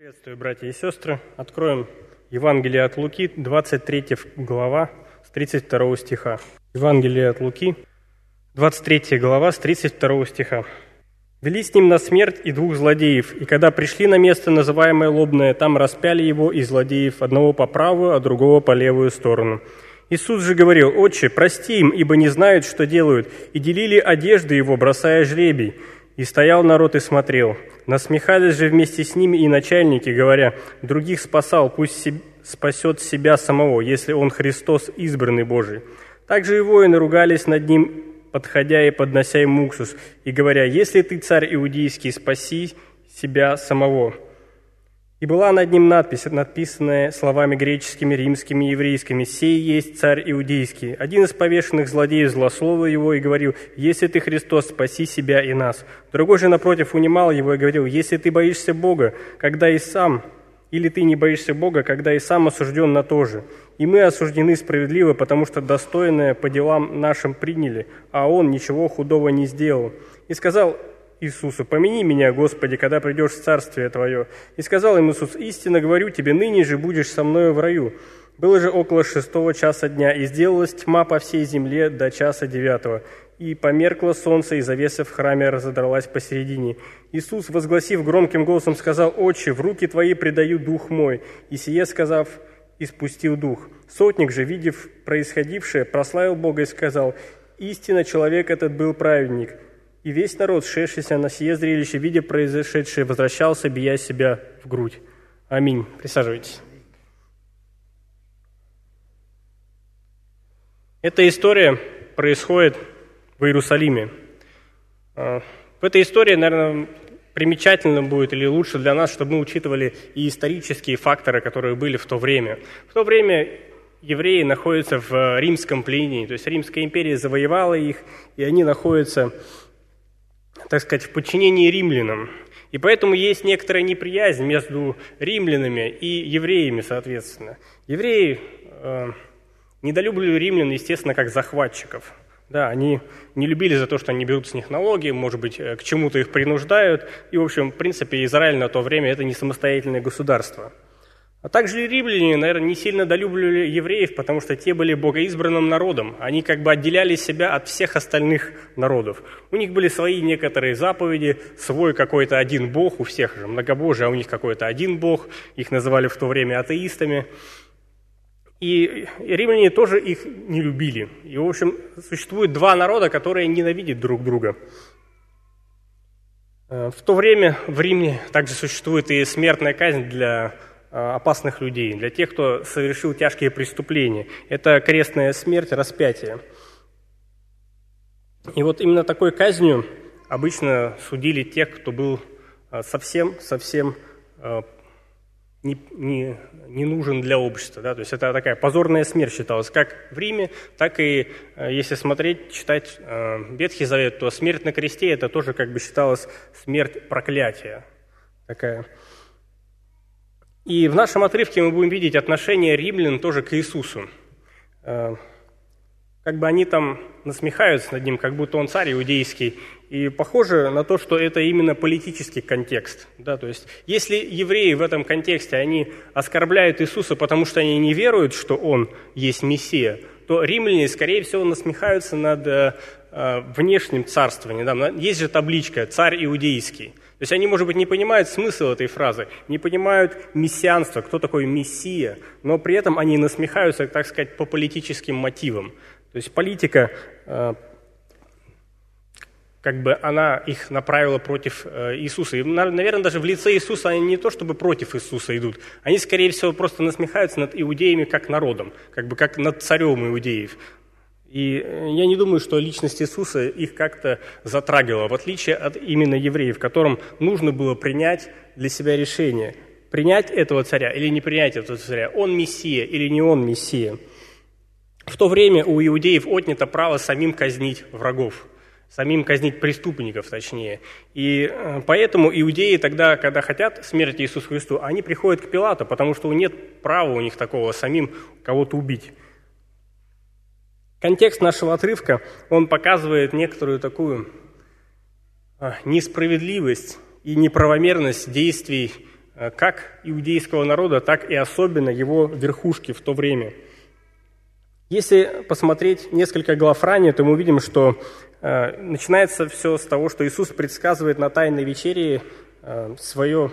Приветствую, братья и сестры. Откроем Евангелие от Луки, 23 глава, с 32 стиха. Евангелие от Луки, 23 глава, с 32 стиха. «Вели с ним на смерть и двух злодеев, и когда пришли на место, называемое Лобное, там распяли его и злодеев, одного по правую, а другого по левую сторону. Иисус же говорил: «Отче, прости им, ибо не знают, что делают», и делили одежды его, бросая жребий. И стоял народ и смотрел. Насмехались же вместе с ними и начальники, говоря: «Других спасал, пусть спасет себя самого, если он Христос, избранный Божий». Также и воины ругались над ним, подходя и поднося ему уксус, и говоря: «Если ты царь иудейский, спаси себя самого». И была над ним надпись, написанная словами греческими, римскими и еврейскими: «Сей есть царь иудейский». Один из повешенных злодеев злословил его и говорил: «Если ты Христос, спаси себя и нас». Другой же, напротив, унимал его и говорил: «Если ты боишься Бога, когда и сам, или ты не боишься Бога, когда и сам осужден на то же. И мы осуждены справедливо, потому что достойное по делам нашим приняли, а он ничего худого не сделал». И сказал Иисусу: «Помяни меня, Господи, когда придешь в царствие Твое». И сказал им Иисус: «Истинно говорю тебе, ныне же будешь со мною в раю». Было же около 6 часа дня, и сделалась тьма по всей земле до 9 часа. И померкло солнце, и завеса в храме разодралась посередине. Иисус, возгласив громким голосом, сказал: «Отче, в руки Твои предаю дух мой». И сие сказав, испустил дух. Сотник же, видев происходившее, прославил Бога и сказал: «Истинно человек этот был праведник». И весь народ, шедшийся на сие зрелище, видя произошедшее, возвращался, бия себя в грудь. Аминь. Присаживайтесь. Эта история происходит в Иерусалиме. В этой истории, наверное, примечательно будет или лучше для нас, чтобы мы учитывали и исторические факторы, которые были в то время. В то время евреи находятся в римском пленении, то есть Римская империя завоевала их, и они находятся, так сказать, в подчинении римлянам. И поэтому есть некоторая неприязнь между римлянами и евреями, соответственно. Евреи недолюбливали римлян, естественно, как захватчиков. Да, они не любили за то, что они берут с них налоги, может быть, к чему-то их принуждают. И, в общем, в принципе, Израиль на то время – это не самостоятельное государство. А также и римляне, наверное, не сильно долюбливали евреев, потому что те были богоизбранным народом. Они как бы отделяли себя от всех остальных народов. У них были свои некоторые заповеди, свой какой-то один бог, у всех же многобожие, а у них какой-то один бог. Их называли в то время атеистами. И римляне тоже их не любили. И, в общем, существует два народа, которые ненавидят друг друга. В то время в Риме также существует и смертная казнь для опасных людей, для тех, кто совершил тяжкие преступления. Это крестная смерть, распятие. И вот именно такой казнью обычно судили тех, кто был совсем не нужен для общества. Да? То есть это такая позорная смерть считалась как в Риме, так и, если смотреть, читать Ветхий Завет, то смерть на кресте это тоже как бы считалась смерть проклятия. Такая. И в нашем отрывке мы будем видеть отношение римлян тоже к Иисусу. Как бы они там насмехаются над ним, как будто он царь иудейский. И похоже на то, что это именно политический контекст. Да? То есть если евреи в этом контексте, они оскорбляют Иисуса, потому что они не веруют, что он есть Мессия, то римляне, скорее всего, насмехаются над внешним царствованием. Да? Есть же табличка «Царь иудейский». То есть они, может быть, не понимают смысл этой фразы, не понимают мессианство, кто такой Мессия, но при этом они насмехаются, так сказать, по политическим мотивам. То есть политика, как бы она их направила против Иисуса. И, наверное, даже в лице Иисуса они не то чтобы против Иисуса идут, они, скорее всего, просто насмехаются над иудеями как народом, как бы как над царем иудеев. И я не думаю, что личность Иисуса их как-то затрагивала, в отличие от именно евреев, которым нужно было принять для себя решение, принять этого царя или не принять этого царя, он Мессия или не он Мессия. В то время у иудеев отнято право самим казнить врагов, самим казнить преступников, точнее. И поэтому иудеи тогда, когда хотят смерти Иисусу Христу, они приходят к Пилату, потому что нет права у них такого самим кого-то убить. Контекст нашего отрывка, он показывает некоторую такую несправедливость и неправомерность действий как иудейского народа, так и особенно его верхушки в то время. Если посмотреть несколько глав ранее, то мы увидим, что начинается все с того, что Иисус предсказывает на Тайной вечере свое,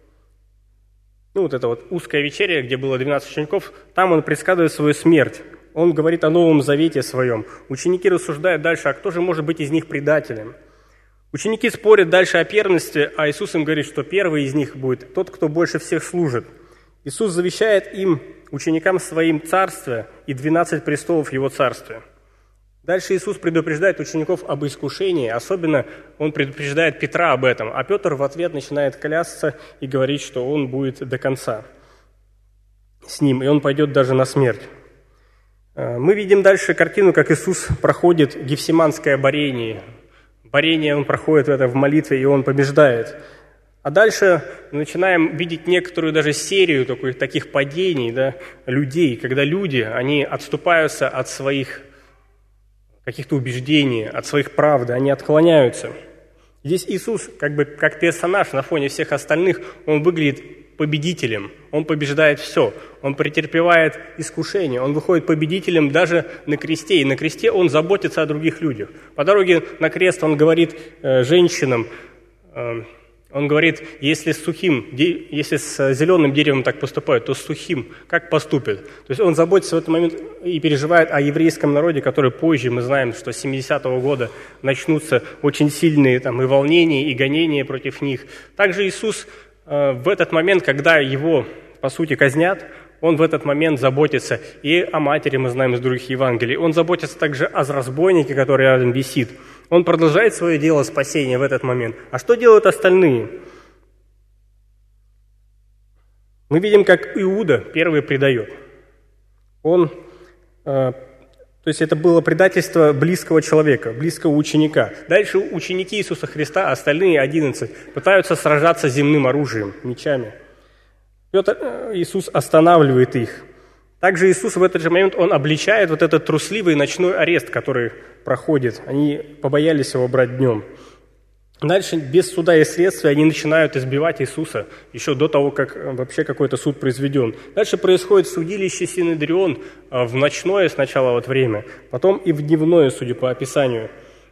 это узкая вечеря, где было 12 учеников, там он предсказывает свою смерть. Он говорит о Новом Завете своем. Ученики рассуждают дальше, а кто же может быть из них предателем? Ученики спорят дальше о первенстве, а Иисус им говорит, что первый из них будет тот, кто больше всех служит. Иисус завещает им, ученикам своим, царство и 12 престолов Его царствия. Дальше Иисус предупреждает учеников об искушении, особенно Он предупреждает Петра об этом, а Петр в ответ начинает клясться и говорить, что он будет до конца с ним, и он пойдет даже на смерть. Мы видим дальше картину, как Иисус проходит гефсиманское борение. Борение Он проходит в молитве, и Он побеждает. А дальше начинаем видеть некоторую даже серию таких падений, людей, когда люди, они отступаются от своих каких-то убеждений, от своих правд, они отклоняются. Здесь Иисус, как персонаж на фоне всех остальных, Он выглядит победителем, Он побеждает все, Он претерпевает искушение, Он выходит победителем даже на кресте, и на кресте Он заботится о других людях. По дороге на крест Он говорит женщинам, Он говорит, если с зеленым деревом так поступают, то с сухим как поступят? То есть Он заботится в этот момент и переживает о еврейском народе, который позже, мы знаем, что с 70-го года начнутся очень сильные и волнения, и гонения против них. Также Иисус в этот момент, когда Его, по сути, казнят, Он в этот момент заботится и о матери, мы знаем из других Евангелий, Он заботится также о разбойнике, который рядом висит. Он продолжает свое дело спасения в этот момент. А что делают остальные? Мы видим, как Иуда первый предает. То есть это было предательство близкого человека, близкого ученика. Дальше ученики Иисуса Христа, остальные 11, пытаются сражаться земным оружием, мечами. Иисус останавливает их. Также Иисус в этот же момент, Он обличает этот трусливый ночной арест, который проходит. Они побоялись его брать днем. Дальше, без суда и следствия, они начинают избивать Иисуса, еще до того, как вообще какой-то суд произведен. Дальше происходит судилище Синедрион в ночное сначала время, потом и в дневное, судя по описанию.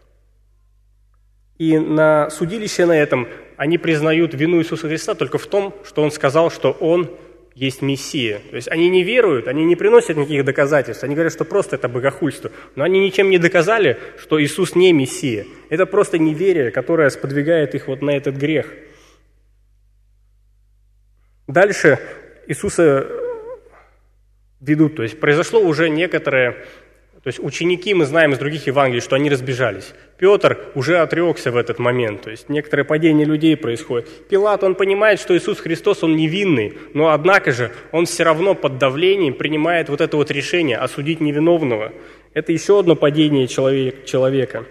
И на судилище на этом они признают вину Иисуса Христа только в том, что Он сказал, что Он есть Мессия. То есть они не веруют, они не приносят никаких доказательств, они говорят, что просто это богохульство. Но они ничем не доказали, что Иисус не Мессия. Это просто неверие, которое сподвигает их на этот грех. Дальше Иисуса ведут, то есть произошло уже некоторое... То есть ученики, мы знаем из других Евангелий, что они разбежались. Петр уже отрекся в этот момент, то есть некоторое падение людей происходит. Пилат, он понимает, что Иисус Христос, Он невинный, но однако же он все равно под давлением принимает это решение осудить невиновного. Это еще одно падение человека.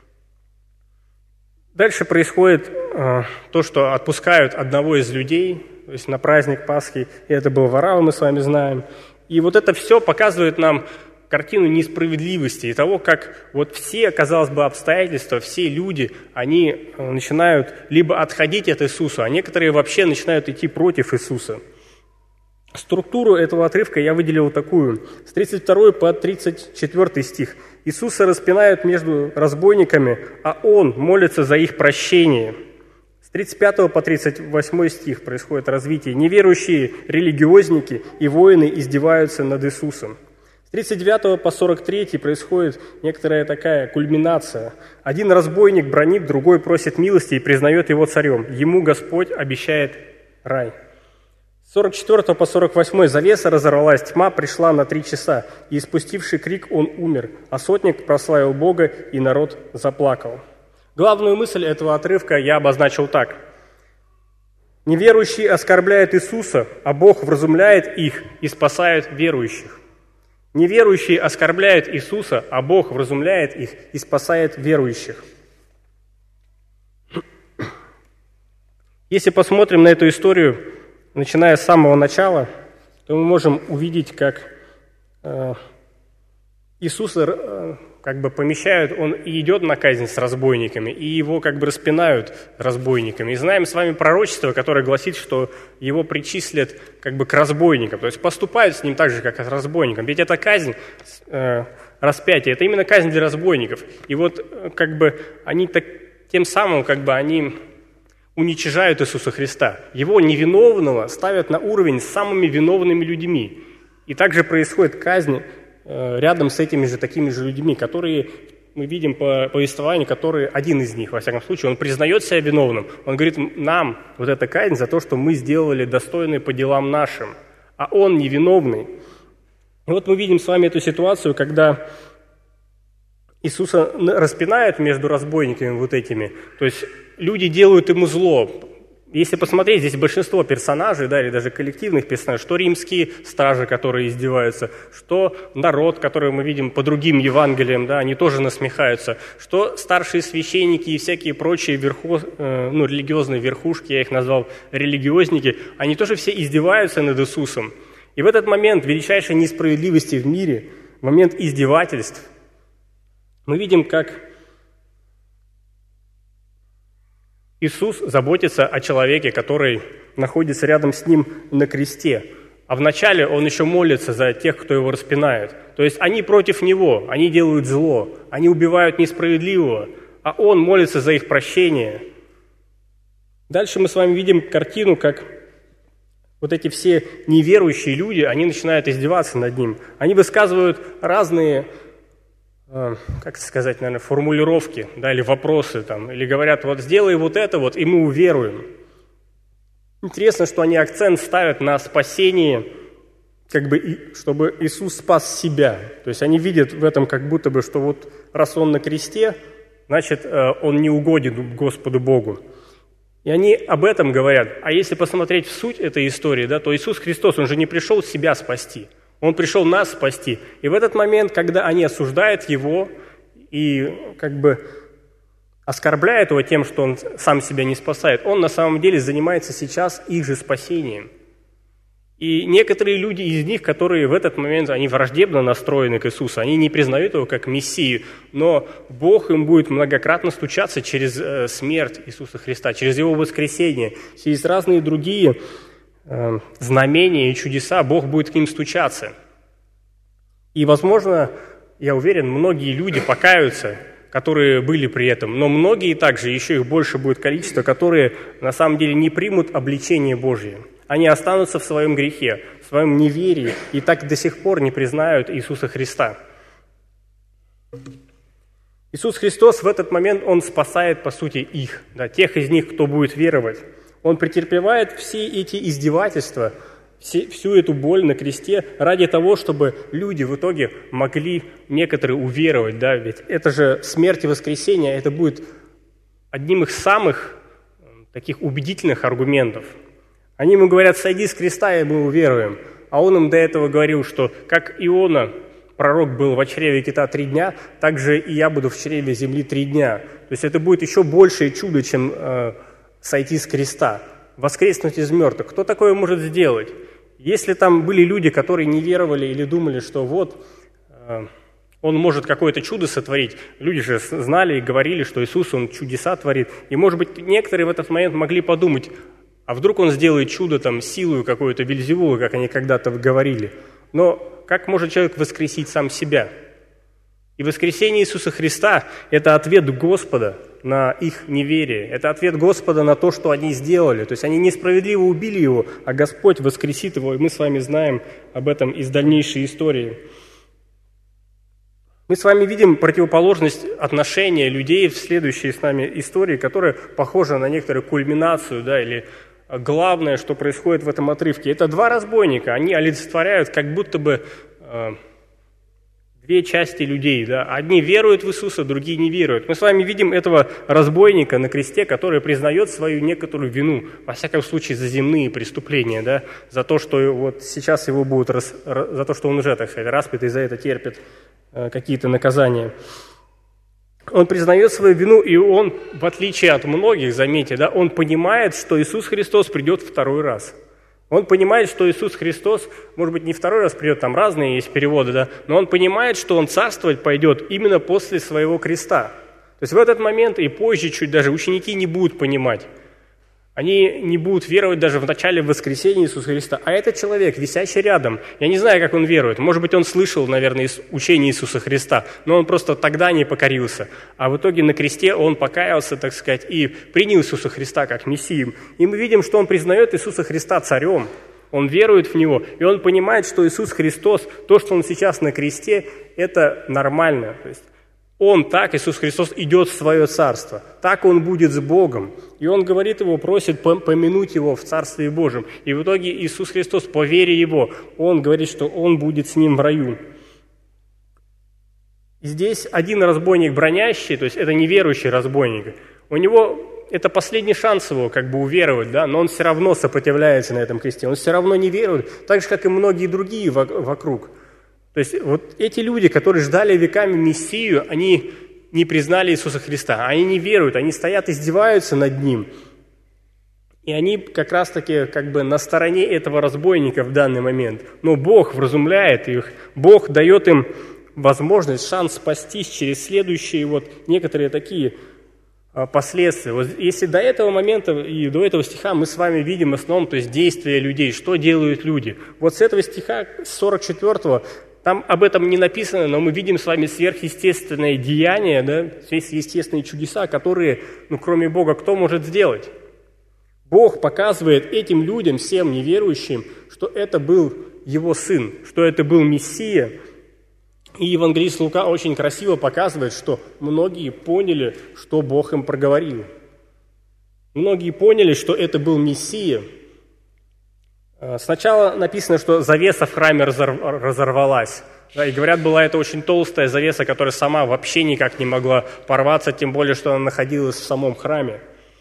Дальше происходит то, что отпускают одного из людей, то есть на праздник Пасхи, и это был Варава, мы с вами знаем. И это все показывает нам картину несправедливости и того, как все, казалось бы, обстоятельства, все люди, они начинают либо отходить от Иисуса, а некоторые вообще начинают идти против Иисуса. Структуру этого отрывка я выделил такую. С 32 по 34 стих. Иисуса распинают между разбойниками, а Он молится за их прощение. С 35 по 38 стих происходит развитие. Неверующие религиозники и воины издеваются над Иисусом. С 39 по 43 происходит некоторая такая кульминация. Один разбойник бранит, другой просит милости и признает его царем. Ему Господь обещает рай. С 44 по 48 завеса разорвалась, тьма пришла на 3 часа, и испустивший крик он умер, а сотник прославил Бога, и народ заплакал. Главную мысль этого отрывка я обозначил так. Неверующие оскорбляют Иисуса, а Бог вразумляет их и спасает верующих. Неверующие оскорбляют Иисуса, а Бог вразумляет их и спасает верующих. Если посмотрим на эту историю, начиная с самого начала, то мы можем увидеть, как Иисуса как бы помещают, он и идет на казнь с разбойниками, и его как бы распинают разбойниками. И знаем с вами пророчество, которое гласит, что его причислят как бы к разбойникам, то есть поступают с ним так же, как с разбойником. Ведь эта казнь, распятие, это именно казнь для разбойников. И вот как бы они тем самым как бы они уничижают Иисуса Христа. Его невиновного ставят на уровень с самыми виновными людьми. И также происходит казнь рядом с этими же такими же людьми, которые, мы видим по повествованию, которые, один из них, во всяком случае, он признает себя виновным. Он говорит, нам вот эта казнь за то, что мы сделали достойные по делам нашим, а он невиновный. И вот мы видим с вами эту ситуацию, когда Иисуса распинают между разбойниками вот этими, то есть люди делают ему зло. Если посмотреть, здесь большинство персонажей, да, или даже коллективных персонажей, что римские стражи, которые издеваются, что народ, который мы видим по другим Евангелиям, да, они тоже насмехаются, что старшие священники и всякие прочие религиозные верхушки, я их назвал религиозники, они тоже все издеваются над Иисусом. И в этот момент величайшей несправедливости в мире, момент издевательств, мы видим, как Иисус заботится о человеке, который находится рядом с ним на кресте. А вначале он еще молится за тех, кто его распинает. То есть они против него, они делают зло, они убивают несправедливого, а он молится за их прощение. Дальше мы с вами видим картину, как вот эти все неверующие люди, они начинают издеваться над ним. Они высказывают разные, как сказать, наверное, формулировки, да, или вопросы, там, или говорят, вот сделай вот это вот, и мы уверуем. Интересно, что они акцент ставят на спасение, как бы, чтобы Иисус спас себя. То есть они видят в этом как будто бы, что вот раз он на кресте, значит, он не угоден Господу Богу. И они об этом говорят. А если посмотреть в суть этой истории, да, то Иисус Христос, Он же не пришел себя спасти. Он пришел нас спасти. И в этот момент, когда они осуждают Его и как бы оскорбляют Его тем, что Он сам себя не спасает, Он на самом деле занимается сейчас их же спасением. И некоторые люди из них, которые в этот момент, они враждебно настроены к Иисусу, они не признают Его как Мессию, но Бог им будет многократно стучаться через смерть Иисуса Христа, через Его воскресение, через разные другие знамения и чудеса Бог будет к ним стучаться. И, возможно, я уверен, многие люди покаются, которые были при этом, но многие также, еще их больше будет количество, которые на самом деле не примут обличение Божье. Они останутся в своем грехе, в своем неверии, и так до сих пор не признают Иисуса Христа. Иисус Христос в этот момент, Он спасает, по сути, их, да, тех из них, кто будет веровать. Он претерпевает все эти издевательства, всю эту боль на кресте ради того, чтобы люди в итоге могли некоторые уверовать. Да? Ведь это же смерть и воскресение, это будет одним из самых таких убедительных аргументов. Они ему говорят, сойди с креста, и мы уверуем. А он им до этого говорил, что как Иона, пророк, был в чреве кита 3 дня, так же и я буду в чреве земли 3 дня. То есть это будет еще большее чудо, чем сойти с креста, воскреснуть из мертвых. Кто такое может сделать? Если там были люди, которые не веровали или думали, что вот он может какое-то чудо сотворить, люди же знали и говорили, что Иисус, Он чудеса творит. И, может быть, некоторые в этот момент могли подумать, а вдруг Он сделает чудо там силою какую-то Вельзевула, как они когда-то говорили. Но как может человек воскресить сам себя? И воскресение Иисуса Христа – это ответ Господа на их неверие. Это ответ Господа на то, что они сделали. То есть они несправедливо убили Его, а Господь воскресит Его. И мы с вами знаем об этом из дальнейшей истории. Мы с вами видим противоположность отношения людей в следующей с нами истории, которая похожа на некоторую кульминацию, да, или главное, что происходит в этом отрывке. Это 2 разбойника. Они олицетворяют как будто бы 2 части людей, да? Одни веруют в Иисуса, другие не веруют. Мы с вами видим этого разбойника на кресте, который признает свою некоторую вину, во всяком случае, за земные преступления, да? За то, что вот сейчас его будут, за то, что он уже, так сказать, распят и за это терпит какие-то наказания. Он признает свою вину, и он, в отличие от многих, заметьте, да, он понимает, что Иисус Христос придет второй раз. Он понимает, что Иисус Христос, может быть, не второй раз придет, там разные есть переводы, да, но он понимает, что он царствовать пойдет именно после своего креста. То есть в этот момент и позже чуть даже ученики не будут понимать. Они не будут веровать даже в начале воскресения Иисуса Христа. А этот человек, висящий рядом, я не знаю, как он верует. Может быть, он слышал, наверное, учение Иисуса Христа, но он просто тогда не покорился. А в итоге на кресте он покаялся, так сказать, и принял Иисуса Христа как Мессию. И мы видим, что он признает Иисуса Христа царем. Он верует в Него, и он понимает, что Иисус Христос, то, что Он сейчас на кресте, это нормально. То есть Он так, Иисус Христос, идет в свое царство. Так Он будет с Богом. И Он говорит Его, просит помянуть Его в Царстве Божьем. И в итоге Иисус Христос, по вере Его, Он говорит, что Он будет с Ним в раю. И здесь один разбойник бронящий, то есть это неверующий разбойник, у него это последний шанс его как бы уверовать, да, но он все равно сопротивляется на этом кресте, он все равно не верует, так же, как и многие другие вокруг. То есть вот эти люди, которые ждали веками Мессию, они не признали Иисуса Христа, они не веруют, они стоят, издеваются над Ним. И они как раз-таки как бы на стороне этого разбойника в данный момент. Но Бог вразумляет их, Бог дает им возможность, шанс спастись через следующие вот некоторые такие последствия. Вот если до этого момента и до этого стиха мы с вами видим в основном, то есть действия людей, что делают люди. Вот с этого стиха, с 44-го, там об этом не написано, но мы видим с вами сверхъестественные деяния, да, сверхъестественные чудеса, которые, кроме Бога, кто может сделать? Бог показывает этим людям, всем неверующим, что это был Его Сын, что это был Мессия. И евангелист Лука очень красиво показывает, что многие поняли, что Бог им проговорил. Многие поняли, что это был Мессия. Сначала написано, что завеса в храме разорвалась. Да, и говорят, была это очень толстая завеса, которая сама вообще никак не могла порваться, тем более, что она находилась в самом храме.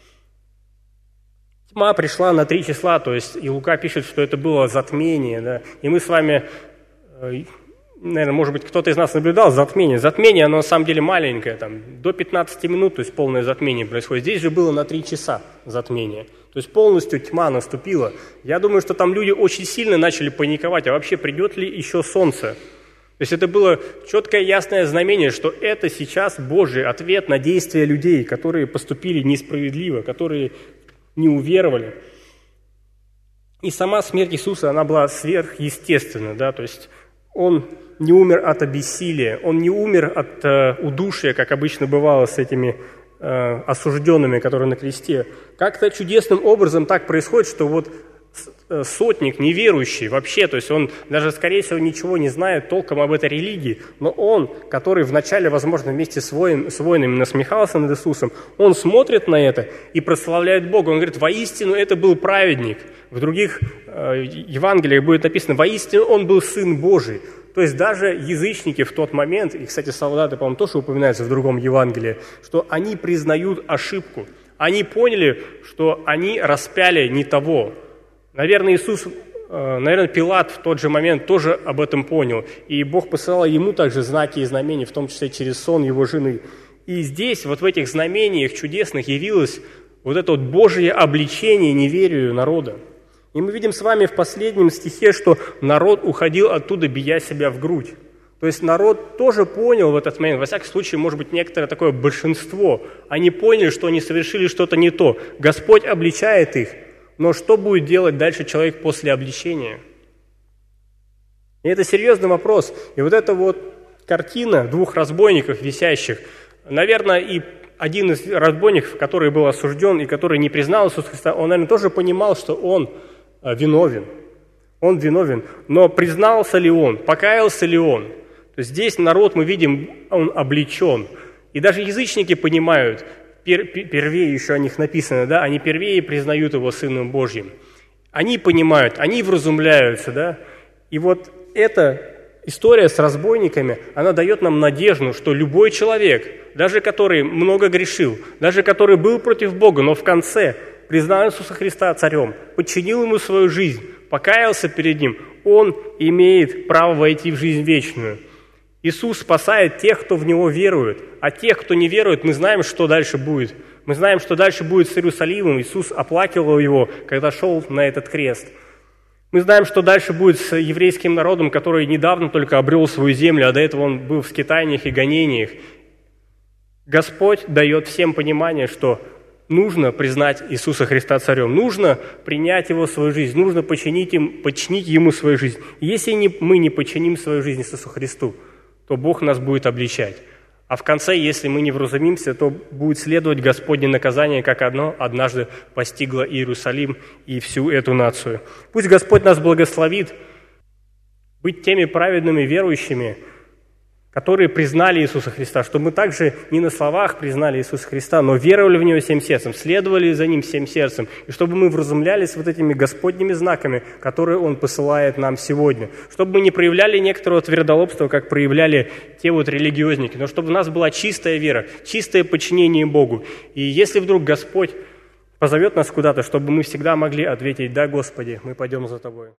Тьма пришла на 3 числа, то есть и Лука пишет, что это было затмение. Да, и мы с вами, наверное, может быть, кто-то из нас наблюдал затмение. Затмение, оно на самом деле маленькое, там, до 15 минут, то есть полное затмение происходит. Здесь же было на 3 часа затмение. То есть полностью тьма наступила. Я думаю, что там люди очень сильно начали паниковать, а вообще придет ли еще солнце? То есть это было четкое ясное знамение, что это сейчас Божий ответ на действия людей, которые поступили несправедливо, которые не уверовали. И сама смерть Иисуса, она была сверхъестественна, да, то есть Он не умер от обессилия, Он не умер от удушья, как обычно бывало с этими осужденными, которые на кресте. Как-то чудесным образом так происходит, что вот сотник, неверующий вообще, то есть он даже, скорее всего, ничего не знает толком об этой религии, но он, который вначале, возможно, вместе с воинами насмехался над Иисусом, он смотрит на это и прославляет Бога. Он говорит, воистину это был праведник. В других Евангелиях будет написано, воистину он был Сын Божий. То есть даже язычники в тот момент, и, кстати, солдаты, по-моему, тоже упоминаются в другом Евангелии, что они признают ошибку. Они поняли, что они распяли не того. Наверное, Пилат в тот же момент тоже об этом понял. И Бог посылал ему также знаки и знамения, в том числе через сон его жены. И здесь, вот в этих знамениях чудесных, явилось вот это вот Божие обличение неверию народа. И мы видим с вами в последнем стихе, что народ уходил оттуда, бия себя в грудь. То есть народ тоже понял в этот момент, во всяком случае, может быть, некоторое такое большинство, они поняли, что они совершили что-то не то. Господь обличает их, но что будет делать дальше человек после обличения? И это серьезный вопрос. И вот эта вот картина 2 разбойников висящих, наверное, и один из разбойников, который был осужден и который не признал Иисуса Христа, он, наверное, тоже понимал, что он виновен. Он виновен. Но признался ли он? Покаялся ли он? То есть здесь народ, мы видим, он обличен. И даже язычники понимают, первее еще о них написано, да, они первее признают его Сыном Божьим. Они понимают, они вразумляются, да. И вот эта история с разбойниками, она дает нам надежду, что любой человек, даже который много грешил, даже который был против Бога, но в конце признал Иисуса Христа царем, подчинил ему свою жизнь, покаялся перед ним, он имеет право войти в жизнь вечную. Иисус спасает тех, кто в Него верует, а тех, кто не верует, мы знаем, что дальше будет. Мы знаем, что дальше будет с Иерусалимом. Иисус оплакивал его, когда шел на этот крест. Мы знаем, что дальше будет с еврейским народом, который недавно только обрел свою землю, а до этого он был в скитаниях и гонениях. Господь дает всем понимание, что нужно признать Иисуса Христа царем, нужно принять Его в свою жизнь, нужно подчинить Ему свою жизнь. И если мы не подчиним свою жизнь Иисусу Христу, то Бог нас будет обличать. А в конце, если мы не вразумимся, то будет следовать Господне наказание, как одно однажды постигло Иерусалим и всю эту нацию. Пусть Господь нас благословит быть теми праведными верующими, которые признали Иисуса Христа, чтобы мы также не на словах признали Иисуса Христа, но веровали в Него всем сердцем, следовали за Ним всем сердцем, и чтобы мы вразумлялись вот этими Господними знаками, которые Он посылает нам сегодня, чтобы мы не проявляли некоторого твердолобства, как проявляли те вот религиозники, но чтобы у нас была чистая вера, чистое подчинение Богу. И если вдруг Господь позовет нас куда-то, чтобы мы всегда могли ответить: «Да, Господи, мы пойдем за Тобой».